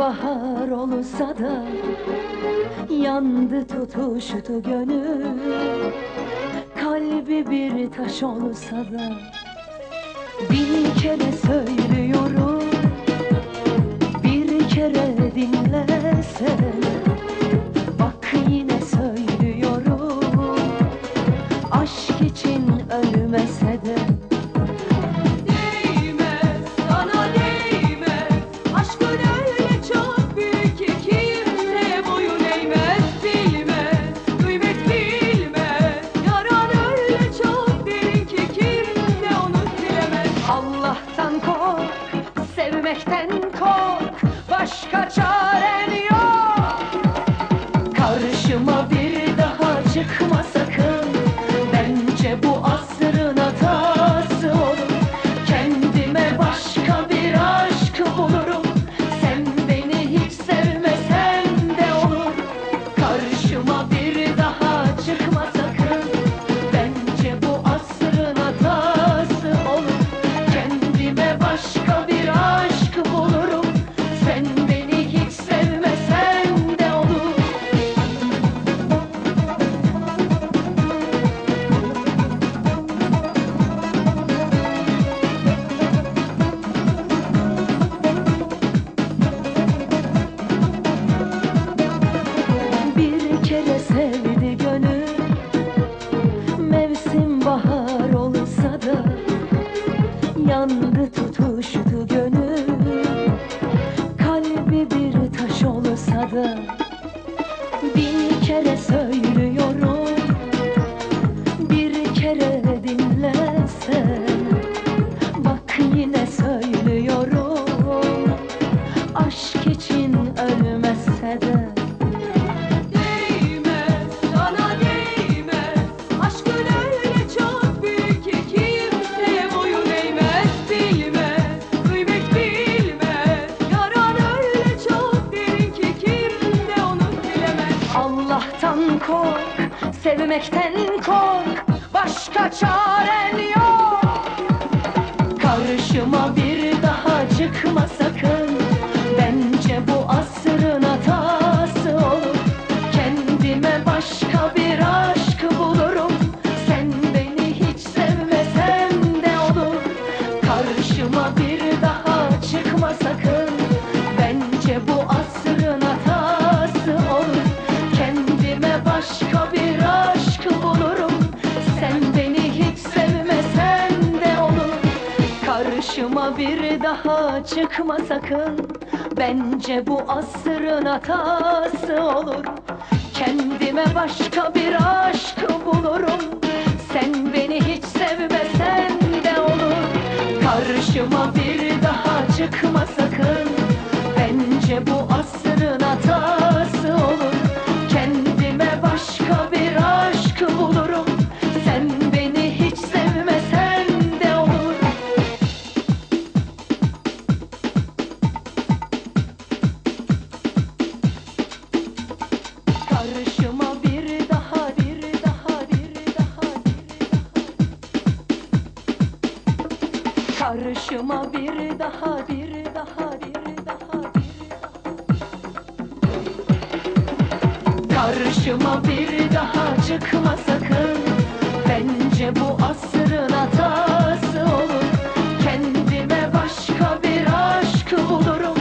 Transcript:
bahar olsa da yandı tutuştu gönül. Kalbi bir taş olsa da bin kere söylüyorum, bir kere dinlesene. Bak yine söylüyorum, aşk için ölmese de. Allah'tan kork, sevmekten kork, başka çaren yok. Karşıma bir daha çıkma sakın, bence bu asrın hatası olur. Kendime başka bir aşk bulurum, sen beni hiç sevmesen de olur. Karşıma bir daha çıkma sakın, bence bu asrın hatası olur. Başka bir aşk bulurum, sen beni hiç sevmesen de olur. Bir kere sevdi gönül, mevsim bahar olsa da yandı tutuştu gönül. Kalbi bir taş olsa da bin kere söylüyorum, bir kere dinlesen. Bak yine söylüyorum, aşk için ölmese de. Allah'tan kork, sevmekten kork, başka çaren yok. Karşıma bir daha çıkma sakın, bence bu asrın hatası olur. Kendime başka bir aşk bulurum, sen beni hiç sevmesen de olur. Karşıma bir daha çıkma sakın, bence bu asrın hatası olur. Başka bir aşk bulurum, sen beni hiç sevmesen de olur. Karşıma bir daha çıkma sakın, bence bu asrın hatası olur. Kendime başka bir aşk bulurum, sen beni hiç sevmesen de olur. Karşıma bir daha çıkma sakın, bence bu asrın hatası olur. Başka bir aşk bulurum, sen beni hiç sevmesen de olur. Karşıma bir daha, bir daha, bir daha, karşıma bir daha, bir daha, bir daha, karşıma bir daha çıkma sakın, bence bu asrın hatası olur. Kendime başka bir aşk bulurum,